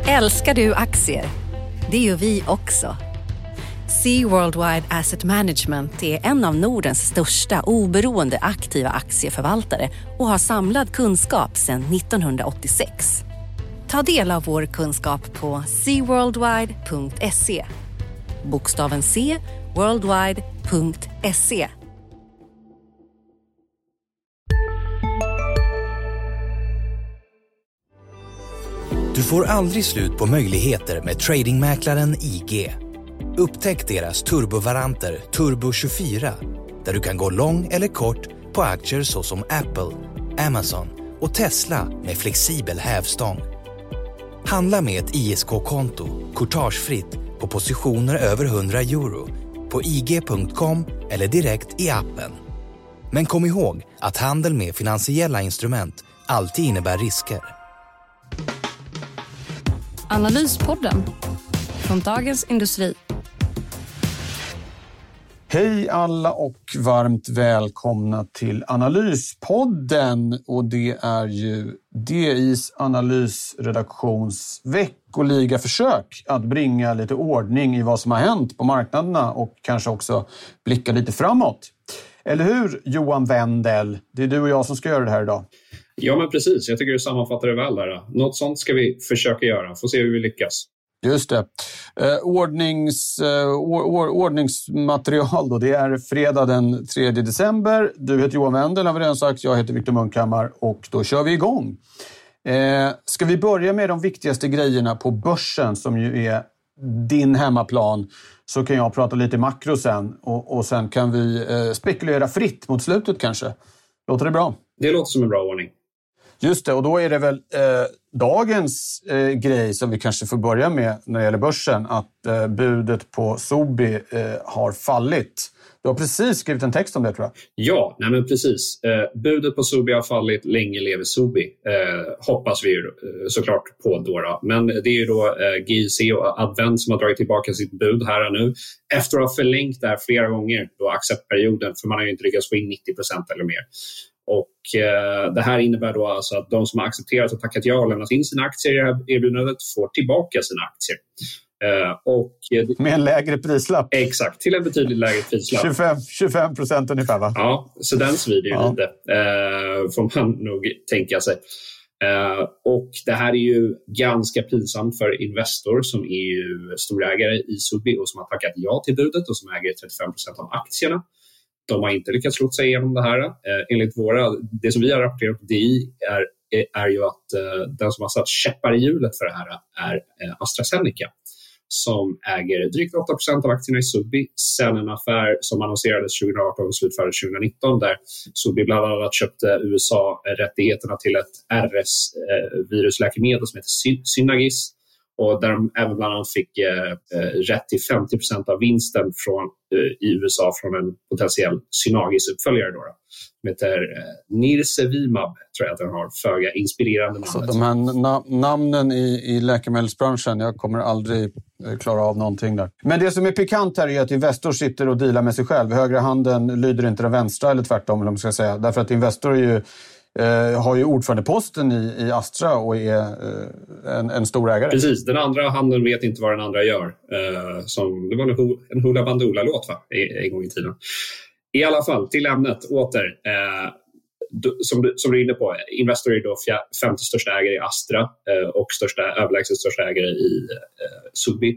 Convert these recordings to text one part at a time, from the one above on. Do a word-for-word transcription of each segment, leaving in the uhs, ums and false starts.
Älskar du aktier? Det gör vi också. Sea Worldwide Asset Management är en av Nordens största oberoende aktiva aktieförvaltare och har samlad kunskap sedan nittonhundraåttiosex. Ta del av vår kunskap på sea worldwide punkt se. Bokstaven C, worldwide punkt se. Du får aldrig slut på möjligheter med tradingmäklaren I G. Upptäck deras turbovaranter Turbo tjugofyra, där du kan gå lång eller kort på aktier såsom Apple, Amazon och Tesla med flexibel hävstång. Handla med ett I S K-konto, courtagefritt, på positioner över hundra euro på i g punkt com eller direkt i appen. Men kom ihåg att handel med finansiella instrument alltid innebär risker. Analyspodden från Dagens Industri. Hej alla och varmt välkomna till Analyspodden, och det är ju D I:s analysredaktions veckoliga försök att bringa lite ordning i vad som har hänt på marknaderna och kanske också blicka lite framåt. Eller hur, Johan Wendel? Det är du och jag som ska göra det här idag. Ja, men precis. Jag tycker du sammanfattar det väl där. Något sånt ska vi försöka göra. Får se hur vi lyckas. Just det. Eh, ordnings, eh, or, ordningsmaterial då. Det är fredag den tredje december. Du heter Johan Wendel, har vi redan sagt. Jag heter Victor Munkhammar och då kör vi igång. Eh, ska vi börja med de viktigaste grejerna på börsen som ju är din hemmaplan, så kan jag prata lite makro sen och, och sen kan vi eh, spekulera fritt mot slutet kanske. Låter det bra? Det låter som en bra ordning. Just det, och då är det väl eh, dagens eh, grej som vi kanske får börja med när det gäller börsen, att eh, budet på Sobi eh, har fallit. Du har precis skrivit en text om det, tror jag. Ja, nej men precis. Eh, budet på Sobi har fallit, länge lever Sobi. Eh, hoppas vi ju eh, såklart på då, då. Men det är ju då eh, G I C och Advent som har dragit tillbaka sitt bud här nu. Efter att ha förlängt det här flera gånger då acceptperioden, för man har ju inte lyckats få in nittio procent eller mer. Och eh, det här innebär då alltså att de som har accepterat och tackat ja och lämnat in sina aktier i det här erbjudandet får tillbaka sina aktier. Eh, och, eh, med en lägre prislapp. Exakt, till en betydligt lägre prislapp. tjugofem procent ungefär, va? Ja, så den svider ju ja. lite, eh, får man nog tänka sig. Eh, och det här är ju ganska pinsamt för Investor som är ju storägare i Sobi och som har tackat ja till budet och som äger trettiofem procent av aktierna. De har inte lyckats slå sig igenom det här. Eh, enligt våra, det som vi har rapporterat på D I är, är ju att eh, den som har satt käppar i hjulet för det här är eh, AstraZeneca, som äger drygt åtta procent av aktierna i Sobi sen en affär som annonserades tjugo arton och slutfördes tjugo nitton, där Sobi bland annat köpte U S A-rättigheterna till ett R S-virusläkemedel som heter Synagis, och där de även bland annat fick eh, rätt till femtio procent av vinsten från, eh, i U S A från en potentiell Synagis-uppföljare då, då. Som heter eh, Nirsevimab, tror jag att den har, föga inspirerande namnet. Så de här na- namnen i, i läkemedelsbranschen, jag kommer aldrig eh, klara av någonting där. Men det som är pikant här är att Investor sitter och dealar med sig själv. Högra handen lyder inte den vänstra, eller tvärtom, eller om man ska säga. Därför att Investor är ju Uh, har ju ordförandeposten i, i Astra och är uh, en, en stor ägare. Precis, den andra handen vet inte vad den andra gör. Uh, som, det var en, en Hoola Bandoola-låt, va? En gång i tiden. I alla fall, till ämnet åter. Uh, du, som, du, som du är inne på, Investor är då femte största ägare i Astra uh, och största, överlägset största ägare i uh, Sobi.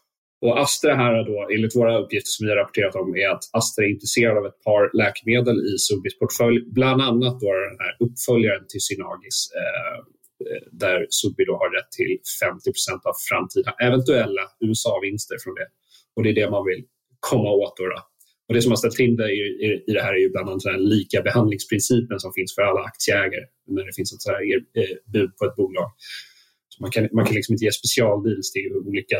Och Astra här då, enligt våra uppgifter som vi har rapporterat om, är att Astra är intresserad av ett par läkemedel i Sobis portfölj. Bland annat då den här uppföljaren till Synagis, eh, där Sobi då har rätt till femtio procent av framtida eventuella U S A-vinster från det. Och det är det man vill komma åt då. då. Och det som har ställt till det i, i, i det här är ju bland annat den lika behandlingsprincipen som finns för alla aktieägare när det finns ett så här eh, bud på ett bolag. Man kan, man kan liksom inte ge specialdeals till olika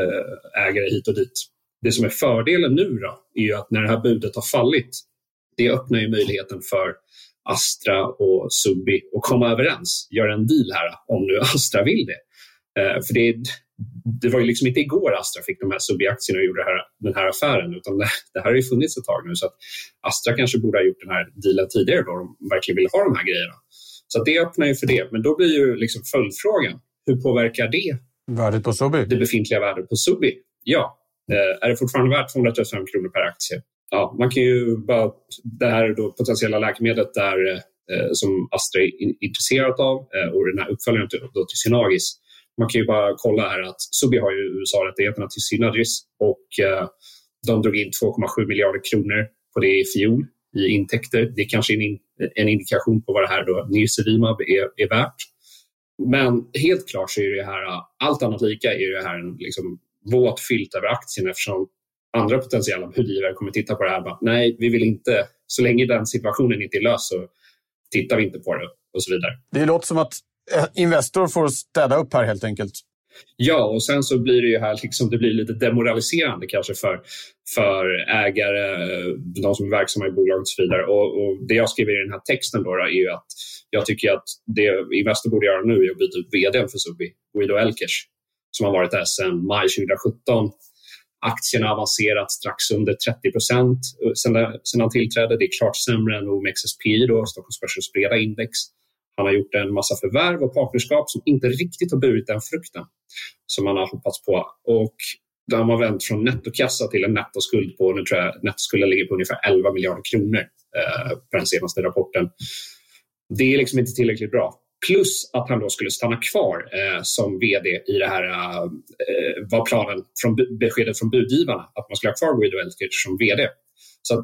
eh, ägare hit och dit. Det som är fördelen nu då är ju att när det här budet har fallit, det öppnar ju möjligheten för Astra och Sobi att komma överens, göra en deal här om nu Astra vill det. Eh, för det, det var ju liksom inte igår Astra fick de här Sobi-aktierna och gjorde det här, den här affären, utan det, det här har ju funnits ett tag nu, så att Astra kanske borde ha gjort den här dealen tidigare då de verkligen vill ha de här grejerna. Så att det öppnar ju för det, men då blir ju liksom följdfrågan, hur påverkar det Värdet på Sobi? Det befintliga värdet på Sobi, ja. Eh, är det fortfarande värt tvåhundratrettiofem kronor per aktie? Ja, man kan ju bara, det här då potentiella läkemedlet där, eh, som Astra är in, intresserat av eh, och den här uppföljaren till, då till Synagis. Man kan ju bara kolla här att Sobi har ju U S A-rättigheterna till Synagis och eh, de drog in två komma sju miljarder kronor på det i fjol i intäkter. Det är kanske en, in, en indikation på vad det här då Nirsevimab är, är värt. Men helt klart så är det här, allt annat lika är det här en liksom våt filt över aktien, eftersom andra potentiella budgivare kommer titta på det här. Bara, nej, vi vill inte, så länge den situationen inte är lös så tittar vi inte på det och så vidare. Det låter som att Investor får städa upp här helt enkelt. Ja, och sen så blir det ju här liksom, det blir lite demoraliserande kanske för, för ägare, de som är verksamma i bolaget och så vidare. Och, och det jag skriver i den här texten då, då är ju att jag tycker att det Investor borde göra nu är att byta ut vdn för Sobi, Guido Elkers, som har varit där sedan maj tjugosjutton. Aktierna har avancerat strax under trettio procent sedan, sedan han tillträdde. Det är klart sämre än O M X S P I, då, Stockholms börsens breda index. Han har gjort en massa förvärv och partnerskap som inte riktigt har burit den frukten som man har hoppats på. Och de har vänt från nettokassa till en nettoskuld på, nu tror jag nettoskulden ligger på ungefär elva miljarder kronor eh, på den senaste rapporten. Det är liksom inte tillräckligt bra. Plus att han då skulle stanna kvar eh, som vd i det här, eh, var planen från beskedet från budgivarna, att man skulle ha kvar Guido Elkers som vd. Så att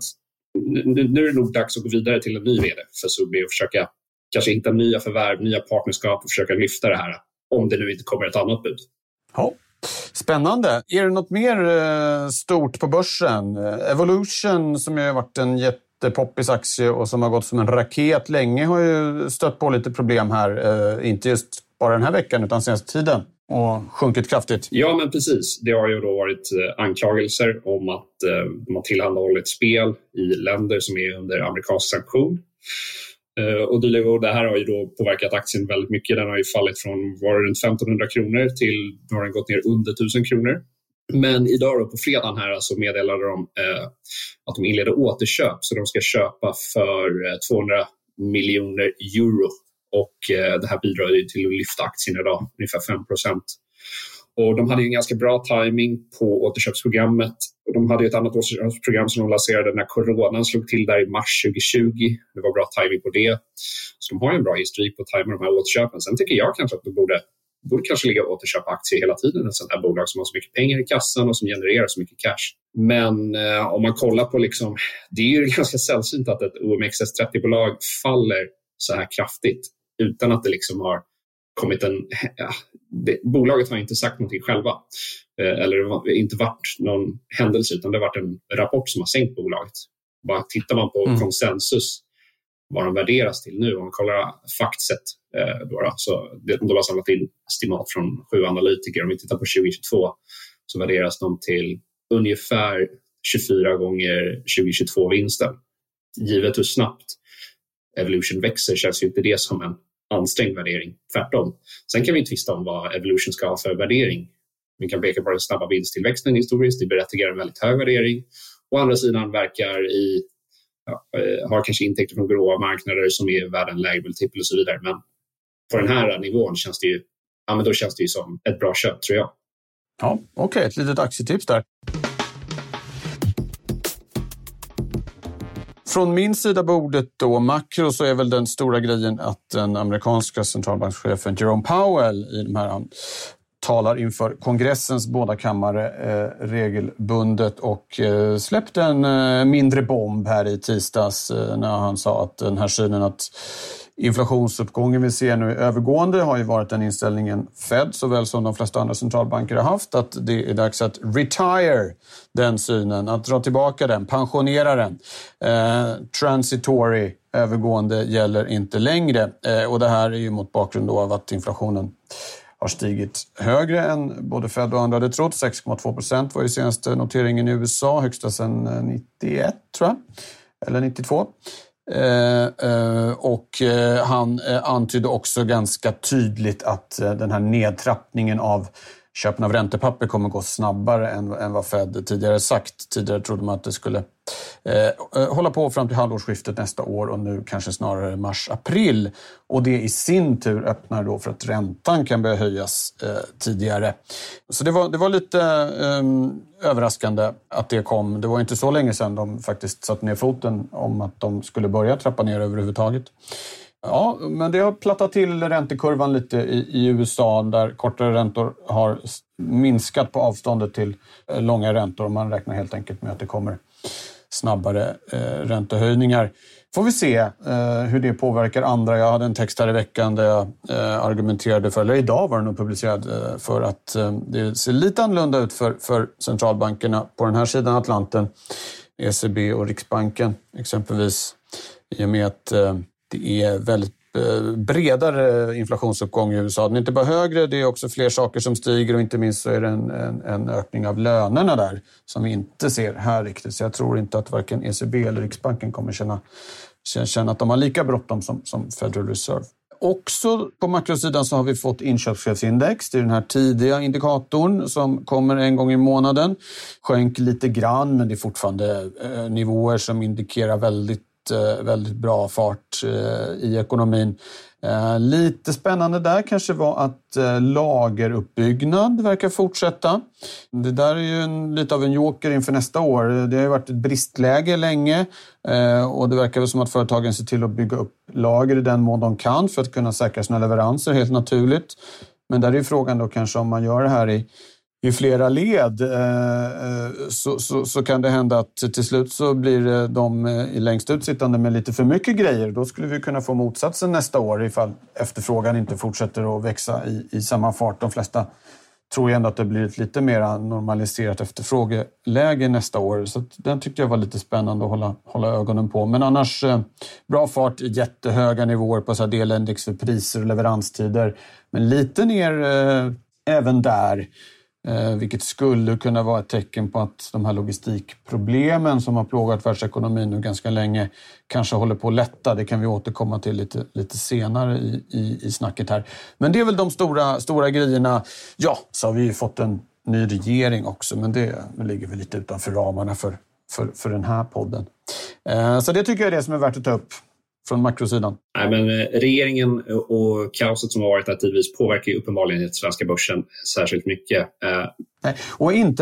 nu, nu är det nog dags att gå vidare till en ny vd för Sobi och försöka kanske hitta nya förvärv, nya partnerskap och försöka lyfta det här, om det nu inte kommer ett annat bud. Ja. Spännande. Är det något mer eh, stort på börsen? Evolution, som ju har varit en jättepoppis aktie och som har gått som en raket länge, har ju stött på lite problem här. Eh, inte just bara den här veckan utan senaste tiden. Och sjunkit kraftigt. Ja, men precis. Det har ju då varit anklagelser om att eh, de har tillhandahållit spel i länder som är under amerikansk sanktion. Uh, och det här har ju då påverkat aktien väldigt mycket. Den har ju fallit från var det runt femtonhundra kronor till nu har den gått ner under tusen kronor. Men idag då på fredagen här så meddelade de uh, att de inleder återköp, så de ska köpa för uh, tvåhundra miljoner euro. Och uh, det här bidrar ju till att lyfta aktien idag, ungefär fem procent. Och de hade ju en ganska bra timing på återköpsprogrammet. De hade ju ett annat återköpsprogram som de lanserade när coronan slog till där i mars tjugohundratjugo. Det var bra timing på det. Så de har ju en bra historik på att tajma de här återköpen. Sen tycker jag kanske att de borde, borde kanske ligga och återköpa aktier hela tiden. Ett sånt här bolag som har så mycket pengar i kassan och som genererar så mycket cash. Men eh, om man kollar på liksom, det är ju ganska sällsynt att ett O M X S trettio-bolag faller så här kraftigt utan att det liksom har kommit en... Ja, det, bolaget har inte sagt någonting själva. Eh, eller det har inte varit någon händelse, utan det har varit en rapport som har sänkt bolaget. Bara tittar man på mm. konsensus, vad de värderas till nu, om man kollar Factset, eh, då, då, så det, de har samlat in estimat från sju analytiker. Om vi tittar på tjugohundratjugotvå så värderas de till ungefär tjugofyra gånger tjugohundratjugotvå-vinsten. Givet hur snabbt Evolution växer känns ju inte det som en ansträngd värdering, tvärtom. Sen kan vi tvista om vad Evolution ska ha för värdering. Vi kan peka på den snabba vinsttillväxten historiskt, det berättigar en väldigt hög värdering. Å andra sidan verkar i, ja, har kanske intäkter från gråa marknader som är värda en lägre multipel och så vidare. Men på den här nivån känns det ju, ja, men då känns det ju som ett bra köp, tror jag. Ja, okej, okay, ett litet aktietips där. Från min sida bordet då, makro, så är väl den stora grejen att den amerikanska centralbankschefen Jerome Powell i de här talar inför kongressens båda kammare eh, regelbundet och eh, släppte en eh, mindre bomb här i tisdags eh, när han sa att den här synen att inflationsuppgången vi ser nu övergående har ju varit den inställningen Fed såväl som de flesta andra centralbanker har haft, att det är dags att retire den synen, att dra tillbaka den, pensionera den. Eh, transitory, övergående, gäller inte längre. Eh, och det här är ju mot bakgrund av att inflationen har stigit högre än både Fed och andra hade trott. sex komma två procent var ju senaste noteringen i U S A, högsta sedan nittioett tror jag, eller nittiotvå. Eh, eh, och eh, han eh, antydde också ganska tydligt att eh, den här nedtrappningen av köpen av räntepapper kommer gå snabbare än, än vad Fed tidigare sagt. Tidigare trodde man att det skulle eh, hålla på fram till halvårsskiftet nästa år och nu kanske snarare mars-april. Och det i sin tur öppnar då för att räntan kan börja höjas eh, tidigare. Så det var, det var lite eh, överraskande att det kom. Det var inte så länge sedan de faktiskt satt ner foten om att de skulle börja trappa ner överhuvudtaget. Ja, men det har plattat till räntekurvan lite i, i U S A där kortare räntor har minskat på avståndet till långa räntor. Man räknar helt enkelt med att det kommer snabbare eh, räntehöjningar. Får vi se eh, hur det påverkar andra. Jag hade en text här i veckan där jag eh, argumenterade för, eller idag var den nog publicerad, eh, för att eh, det ser lite annorlunda ut för, för centralbankerna på den här sidan Atlanten. E C B och Riksbanken exempelvis, i och med att eh, det är väldigt bredare inflationsuppgång i U S A. Den är inte bara högre, det är också fler saker som stiger och inte minst så är det en, en, en ökning av lönerna där som vi inte ser här riktigt. Så jag tror inte att varken E C B eller Riksbanken kommer känna, känna att de har lika bråttom som, som Federal Reserve. Också på makrosidan så har vi fått inköpschefsindex. Det är den här tidiga indikatorn som kommer en gång i månaden. Sjönk lite grann, men det är fortfarande eh, nivåer som indikerar väldigt väldigt bra fart i ekonomin. Lite spännande där kanske var att lageruppbyggnad verkar fortsätta. Det där är ju en, lite av en joker inför nästa år. Det har ju varit ett bristläge länge och det verkar väl som att företagen ser till att bygga upp lager i den mån de kan för att kunna säkra sina leveranser, helt naturligt. Men där är ju frågan då kanske om man gör det här i i flera led så, så, så kan det hända att till slut så blir de längst utsittande med lite för mycket grejer. Då skulle vi kunna få motsatsen nästa år ifall efterfrågan inte fortsätter att växa i, i samma fart. De flesta tror ju ändå att det blir ett lite mer normaliserat efterfrågeläge nästa år. Så den tyckte jag var lite spännande att hålla, hålla ögonen på. Men annars bra fart, jättehöga nivåer på så här delindex för priser och leveranstider. Men lite ner eh, även där. Eh, vilket skulle kunna vara ett tecken på att de här logistikproblemen som har plågat världsekonomin nu ganska länge kanske håller på att lätta. Det kan vi återkomma till lite, lite senare i, i, i snacket här. Men det är väl de stora, stora grejerna. Ja, så har vi ju fått en ny regering också, men det ligger väl lite utanför ramarna för, för, för den här podden. Eh, så det tycker jag är det som är värt att ta upp från makrosidan. Nej, men regeringen och kaoset som har varit där tidvis påverkar ju uppenbarligen den svenska börsen särskilt mycket. Nej, och inte...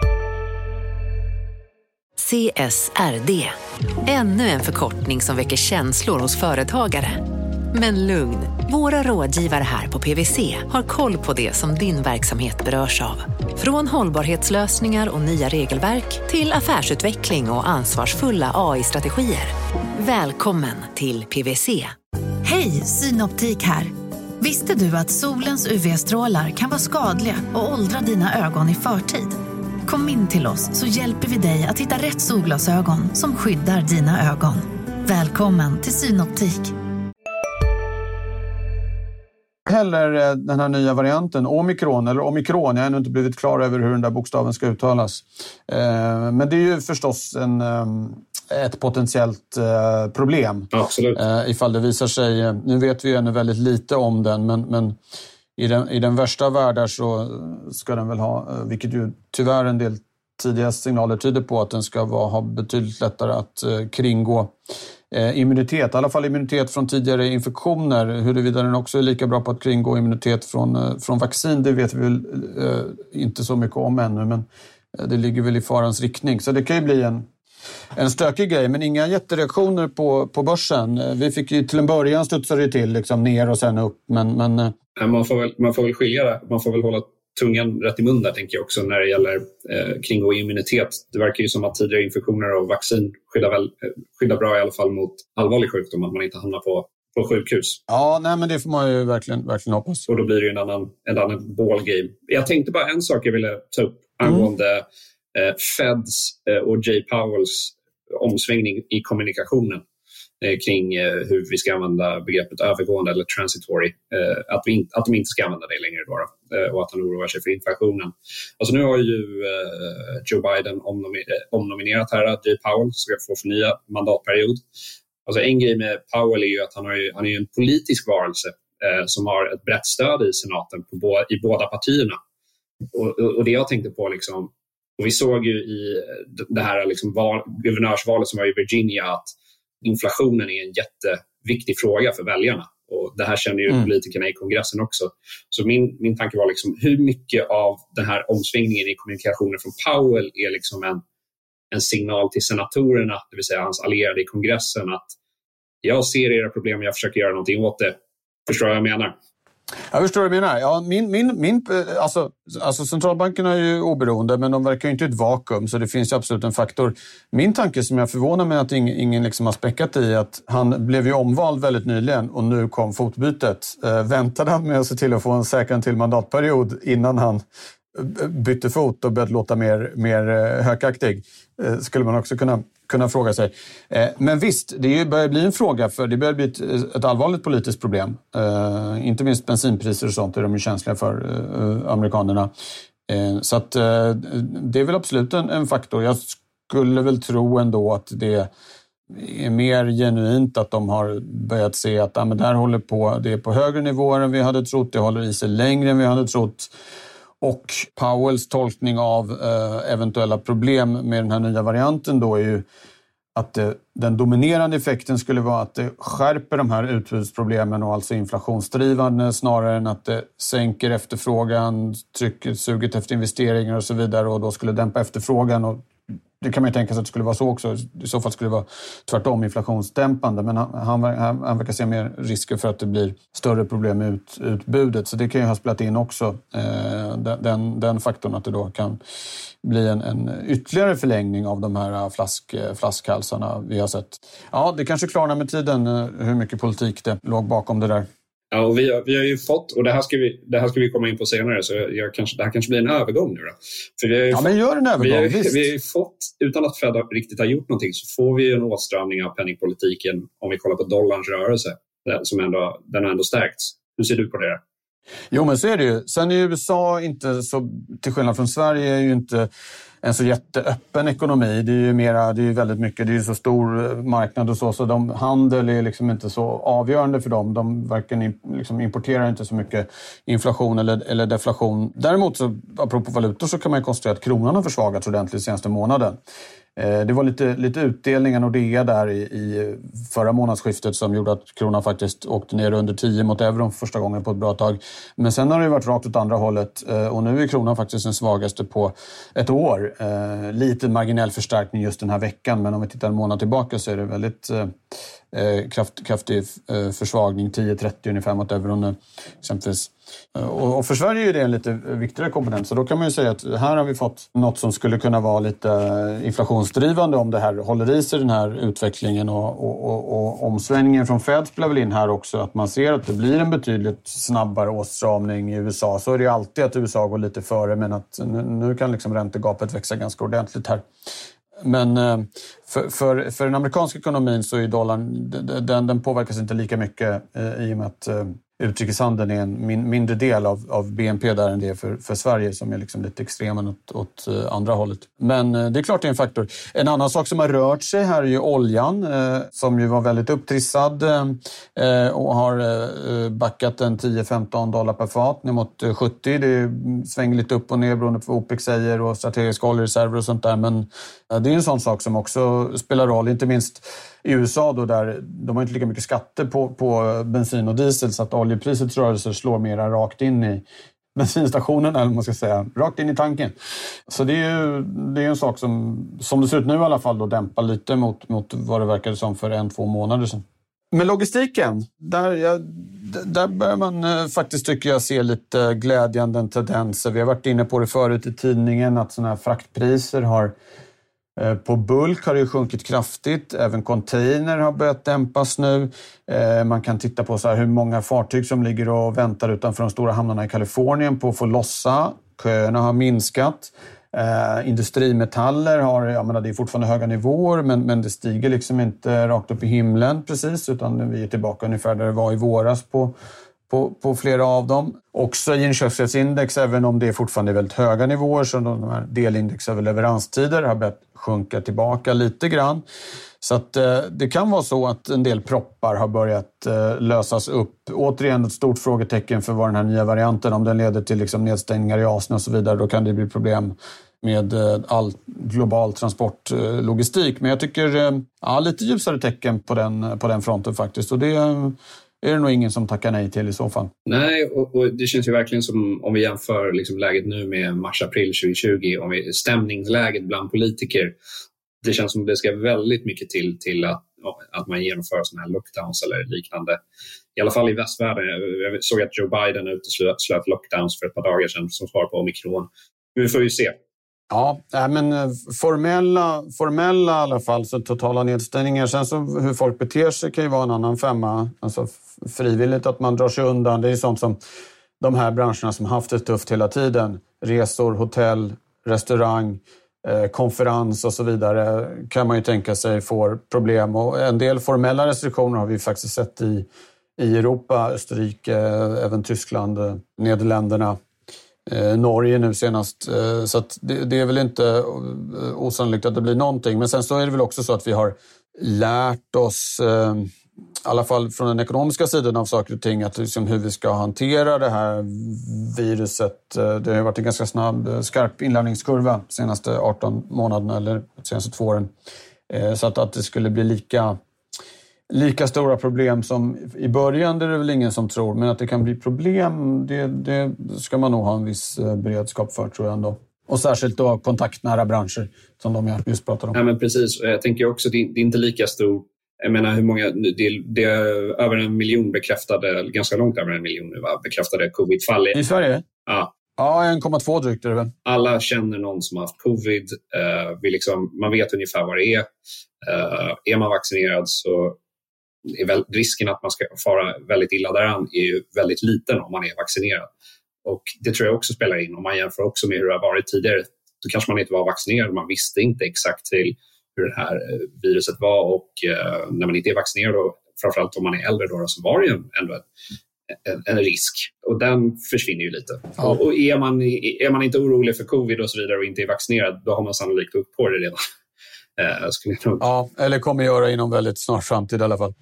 C S R D. Ännu en förkortning som väcker känslor hos företagare. Men lugn, våra rådgivare här på P W C har koll på det som din verksamhet berörs av. Från hållbarhetslösningar och nya regelverk till affärsutveckling och ansvarsfulla A I-strategier. Välkommen till P W C. Hej, Synoptik här. Visste du att solens U V-strålar kan vara skadliga och åldra dina ögon i förtid? Kom in till oss så hjälper vi dig att hitta rätt solglasögon som skyddar dina ögon. Välkommen till Synoptik. Heller den här nya varianten, omikron eller omikron, jag har ännu inte blivit klar över hur den där bokstaven ska uttalas. Men det är ju förstås en, ett potentiellt problem. Absolut. Ifall det visar sig, nu vet vi ännu väldigt lite om den, men, men i, den, i den värsta världen så ska den väl ha, vilket ju tyvärr en del tidiga signaler tyder på, att den ska vara, ha betydligt lättare att kringgå immunitet, i alla fall immunitet från tidigare infektioner. Huruvida den också är lika bra på att kringgå immunitet från, från vaccin, det vet vi väl eh, inte så mycket om ännu, men det ligger väl i farans riktning. Så det kan ju bli en, en stökig grej, men inga jättereaktioner på, på börsen. Vi fick ju till en början studsa det till liksom ner och sen upp, men... men man, får väl, man får väl skilja det, man får väl hålla tungan rätt i mun där, tänker jag också, när det gäller eh, kringgå immunitet. Det verkar ju som att tidigare infektioner och vaccin skyddar, väl, skyddar bra i alla fall mot allvarlig sjukdom, att man inte hamnar på, på sjukhus. Ja, nej, men det får man ju verkligen, verkligen hoppas. Och då blir det ju en annan, en annan ballgame. Jag tänkte bara en sak jag ville ta upp angående mm. eh, Feds eh, och Jay Powells omsvängning i kommunikationen eh, kring eh, hur vi ska använda begreppet övergående eller transitory. Eh, att, vi in, att de inte ska använda det längre då, då eh, och att han oroar sig för inflationen. Alltså nu har ju eh, Joe Biden omnomi- omnominerat här att Jay Powell ska få förnya mandatperiod. Alltså en grej med Powell är ju att han, har ju, han är ju en politisk varelse eh, som har ett brett stöd i senaten på bo- i båda partierna. Och, och, och det jag tänkte på, liksom, och vi såg ju i det här liksom val, guvernörsvalet som var i Virginia att inflationen är en jätteviktig fråga för väljarna. Och det här känner ju mm. politikerna i kongressen också. Så min, min tanke var liksom, hur mycket av den här omsvängningen i kommunikationen från Powell är liksom en, en signal till senatorerna, det vill säga hans allierade i kongressen, att jag ser era problem, jag försöker göra någonting åt det. Förstår vad jag menar? Jag förstår vad du menar. Ja, min, min, min, alltså, alltså centralbankerna är ju oberoende, men de verkar ju inte i ett vakuum, så det finns ju absolut en faktor. Min tanke som jag förvånar mig att ingen, ingen liksom har späckat i, att han blev ju omvald väldigt nyligen och nu kom fotbytet. Eh, väntade han med att se till att få en säker till mandatperiod innan han bytte fot och började låta mer, mer hökaktig, eh, skulle man också kunna kunna fråga sig. Eh, men visst, det börjar bli en fråga, för det börjar bli ett, ett allvarligt politiskt problem. Eh, inte minst bensinpriser och sånt är de ju känsliga för eh, amerikanerna. Eh, så att eh, det är väl absolut en, en faktor. Jag skulle väl tro ändå att det är mer genuint att de har börjat se att ah, men där håller på, det är på högre nivåer än vi hade trott, det håller i sig längre än vi hade trott. Och Powells tolkning av eh, eventuella problem med den här nya varianten då är ju att det, den dominerande effekten skulle vara att det skärper de här utbudsproblemen och alltså inflationsdrivande, snarare än att det sänker efterfrågan, trycket, suget efter investeringar och så vidare, och då skulle dämpa efterfrågan. Och det kan man ju tänka sig att det skulle vara så också. I så fall skulle det vara tvärtom inflationsdämpande. Men han, han, han, han verkar se mer risker för att det blir större problem med ut, utbudet. Så det kan ju ha spelat in också. Eh, den, den faktorn att det då kan bli en, en ytterligare förlängning av de här flask, flaskhalsarna vi har sett. Ja, det kanske klarnar med tiden hur mycket politik det låg bakom det där. Ja, och vi har, vi har ju fått, och det här ska vi, det här ska vi komma in på senare, så jag kanske, det här kanske blir en övergång nu då. För vi har ju ja, fått, men gör en övergång, vi har, visst. Vi har ju fått, utan att Fed riktigt har gjort någonting, så får vi ju en åtstramning av penningpolitiken om vi kollar på dollarns rörelse, som ändå, den har ändå stärkts. Hur ser du på det? Jo, men så är det ju. Sen är U S A inte så, till skillnad från Sverige, är ju inte en så jätteöppen ekonomi. Det är ju mera, det är ju väldigt mycket, det är ju så stor marknad och så, så de, handel är liksom inte så avgörande för dem. De varken liksom importerar inte så mycket inflation eller, eller deflation. Däremot så, apropå valutor, så kan man ju konstatera att kronan har försvagats ordentligt senaste månaden. Det var lite, lite utdelningen och det där i, i förra månadsskiftet som gjorde att kronan faktiskt åkte ner under tio mot euron för första gången på ett bra tag. Men sen har det varit rakt åt andra hållet, och nu är kronan faktiskt den svagaste på ett år. Eh, lite marginell förstärkning just den här veckan, men om vi tittar en månad tillbaka så är det väldigt eh, kraft, kraftig eh, försvagning, tio trettio ungefär mot euron exempelvis. Och, och för Sverige är det en lite viktigare komponent, så då kan man ju säga att här har vi fått något som skulle kunna vara lite inflationsdrivande om det här håller i sig, den här utvecklingen, och, och, och, och omsvängningen från Fed spelar väl in här också, att man ser att det blir en betydligt snabbare åtstramning i U S A. Så är det ju alltid att U S A går lite före, men att nu, nu kan liksom räntegapet växa ganska ordentligt här. Men för, för, för den amerikanska ekonomin så är dollarn, den, den påverkas inte lika mycket i och med att utrikeshandeln är en min, mindre del av, av B N P där än det är för, för Sverige, som är liksom lite extremen åt, åt andra hållet. Men det är klart det är en faktor. En annan sak som har rört sig här är ju oljan, eh, som ju var väldigt upptrissad eh, och har eh, backat en tio femton dollar per fat ner mot sjuttio. Det svänger lite upp och ner beroende på vad OPEC säger och strategiska oljereserver och sånt där. Men eh, det är en sån sak som också spelar roll, inte minst i U S A då, där de har inte lika mycket skatter på, på bensin och diesel, så att oljeprisets rörelser slår mera rakt in i bensinstationen, eller man ska säga, rakt in i tanken. Så det är ju det är en sak som, som det ser ut nu i alla fall, då dämpar lite mot, mot vad det verkade som för en, två månader sedan. Men logistiken, där, ja, där börjar man eh, faktiskt, tycker jag, se lite glädjande tendenser. Vi har varit inne på det förut i tidningen, att sådana här fraktpriser har på bulk har det sjunkit kraftigt. Även container har börjat dämpas nu. Man kan titta på så här hur många fartyg som ligger och väntar utanför de stora hamnarna i Kalifornien på att få lossa. Köerna har minskat. Industrimetaller har, jag menar, det är fortfarande höga nivåer, men, men det stiger liksom inte rakt upp i himlen precis, utan vi är tillbaka ungefär där det var i våras på, på, på flera av dem. Också i inköpschefsindex, även om det är fortfarande väldigt höga nivåer, så de här delindex över leveranstider har börjat sjunka tillbaka lite grann. Så att eh, det kan vara så att en del proppar har börjat eh, lösas upp. Återigen ett stort frågetecken för vad den här nya varianten, om den leder till liksom nedstängningar i Asien och så vidare, då kan det bli problem med eh, all global transportlogistik. Men jag tycker eh, ja, lite ljusare tecken på den, på den fronten faktiskt. Och det eh, är det nog ingen som tackar nej till i så fall. Nej, och, och det känns ju verkligen som, om vi jämför liksom läget nu med mars-april tjugohundratjugo, om vi, stämningsläget bland politiker, det känns som det ska väldigt mycket till till att, att man genomför sådana här lockdowns eller liknande. I alla fall i västvärlden. Jag såg att Joe Biden uteslöt lockdowns för ett par dagar sedan som svar på omikron. Vi får ju se. Ja, men formella, formella i alla fall, så totala nedstängningar. Sen så hur folk beter sig kan ju vara en annan femma. Alltså frivilligt att man drar sig undan. Det är sånt som de här branscherna som haft det tufft hela tiden. Resor, hotell, restaurang, konferens och så vidare kan man ju tänka sig får problem. Och en del formella restriktioner har vi faktiskt sett i, i Europa, Österrike, även Tyskland, Nederländerna, eh, Norge nu senast. Eh, så att det, det är väl inte osannolikt att det blir någonting. Men sen så är det väl också så att vi har lärt oss, eh, i alla fall från den ekonomiska sidan av saker och ting, att liksom hur vi ska hantera det här viruset. Det har varit en ganska snabb, skarp inlärningskurva de senaste arton månaderna eller de senaste två åren. Så att, att det skulle bli lika, lika stora problem som i början, det är det väl ingen som tror. Men att det kan bli problem, det, det ska man nog ha en viss beredskap för, tror jag ändå. Och särskilt då kontaktnära branscher som de jag just pratade om. Ja, men precis. Jag tänker också, det är inte lika stor. Jag menar, hur många, det, det är över en miljon bekräftade, ganska långt över en miljon nu, va? Bekräftade covid-fall. I Sverige? Ja. Ja, en komma två drygt är det väl. Alla känner någon som har haft covid. Uh, vi liksom, man vet ungefär vad det är. Uh, är man vaccinerad så är väl risken att man ska fara väldigt illa däran är ju väldigt liten om man är vaccinerad. Och det tror jag också spelar in. Om man jämför också med hur det har varit tidigare, då kanske man inte var vaccinerad. Man visste inte exakt till hur det här viruset var, och eh, när man inte är vaccinerad, och framförallt om man är äldre då, så var det ju ändå en, en, en risk, och den försvinner ju lite. Ja. Och, och är, man, är man inte orolig för covid och så vidare och inte är vaccinerad, då har man sannolikt upp på det redan. Eh, skulle jag nog... Ja, eller kommer göra inom väldigt snart framtid i alla fall.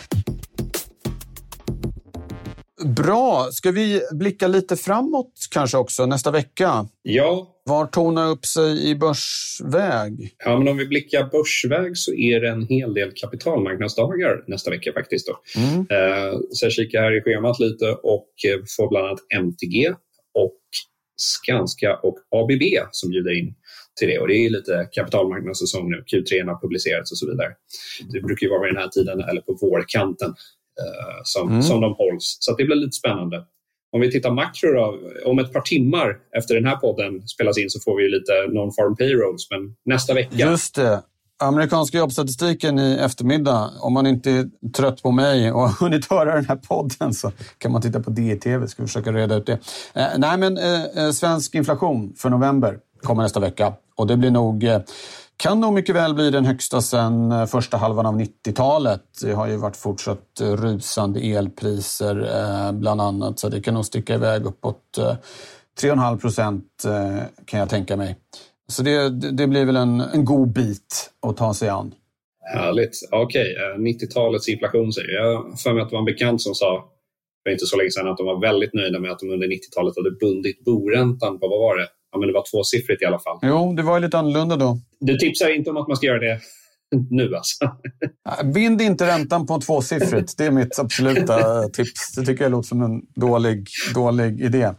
Bra, ska vi blicka lite framåt kanske också nästa vecka? Ja. Var tonar upp sig i börsväg? Ja, men om vi blickar börsväg så är det en hel del kapitalmarknadsdagar nästa vecka faktiskt då. Mm. Eh, så jag kikar här i schemat lite och får bland annat M T G och Skanska och A B B som bjuder in till det. Och det är lite kapitalmarknadssäsong nu. Q tre har publicerats och så vidare. Det brukar ju vara vid den här tiden eller på vårkanten eh, som, mm. som de hålls. Så att det blir lite spännande. Om vi tittar makro då, om ett par timmar efter den här podden spelas in så får vi ju lite non-farm payrolls, men nästa vecka. Just det. Amerikanska jobbstatistiken i eftermiddag. Om man inte är trött på mig och har hunnit höra den här podden så kan man titta på D I T V. Ska vi försöka reda ut det. Eh, nej men eh, svensk inflation för november kommer nästa vecka. Och det blir nog, eh, kan nog mycket väl bli den högsta sedan eh, första halvan av nittiotalet. Det har ju varit fortsatt eh, rusande elpriser eh, bland annat. Så det kan nog sticka iväg uppåt eh, tre komma fem procent eh, kan jag tänka mig. Så det, det blir väl en, en god bit att ta sig an. Härligt. Okej, okay. nittiotalets inflation säger jag. För mig att det var en bekant som sa för inte så länge sedan att de var väldigt nöjda med att de under nittiotalet hade bundit boräntan på, vad var det? Ja, men det var tvåsiffrigt i alla fall. Jo, det var ju lite annorlunda då. Du tipsar inte om att man ska göra det nu alltså. Bind inte räntan på tvåsiffrigt. Det är mitt absoluta tips. Det tycker jag låter som en dålig, dålig idé.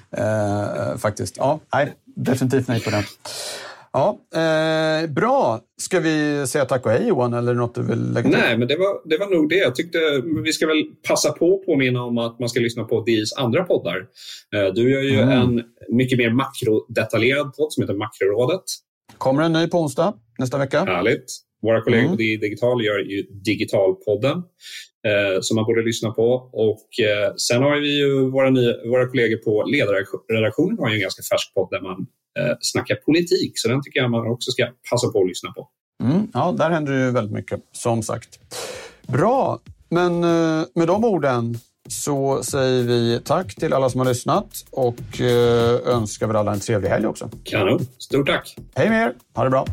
Eh, faktiskt. Ja, nej, definitivt nej på den. Ja, eh, bra. Ska vi säga tack och hej Johan, eller något du vill lägga till? Nej, men det var, det var nog det. Jag tyckte vi ska väl passa på att påminna om att man ska lyssna på D I:s andra poddar. Eh, du gör ju mm. en mycket mer makrodetaljerad podd som heter Makrorådet. Kommer en ny på onsdag nästa vecka. Härligt. Våra kollegor mm. på D I Digital gör ju Digitalpodden eh, som man borde lyssna på. Och eh, sen har vi ju våra, nya, våra kollegor på ledarredaktionen har ju en ganska färsk podd där man eh, snackar politik. Så den tycker jag man också ska passa på att lyssna på. Mm, ja, där händer ju väldigt mycket, som sagt. Bra, men eh, med de orden så säger vi tack till alla som har lyssnat och eh, önskar väl alla en trevlig helg också. Kanon. Stort tack. Hej med er. Ha det bra.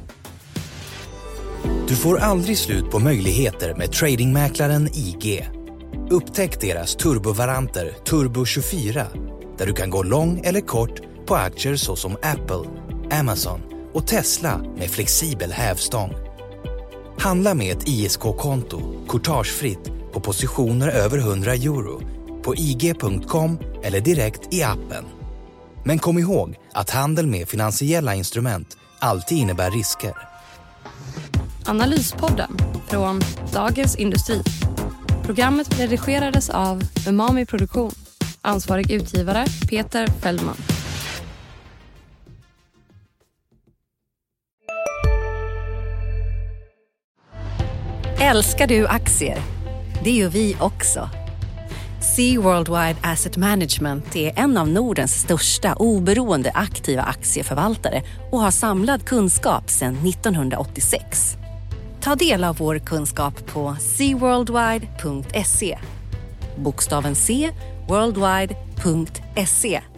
Du får aldrig slut på möjligheter med tradingmäklaren I G. Upptäck deras turbovaranter Turbo tjugofyra där du kan gå lång eller kort på aktier såsom Apple, Amazon och Tesla med flexibel hävstång. Handla med ett I S K-konto, courtagefritt, på positioner över hundra euro på i g punkt com eller direkt i appen. Men kom ihåg att handel med finansiella instrument alltid innebär risker. Analyspodden från Dagens Industri. Programmet redigerades av Umami Produktion. Ansvarig utgivare Peter Fällman. Älskar du aktier? Det gör vi också. Sea Worldwide Asset Management är en av Nordens största oberoende aktiva aktieförvaltare och har samlad kunskap sedan nittonhundraåttiosex. Ta del av vår kunskap på sea worldwide punkt se. Bokstaven C, worldwide punkt se.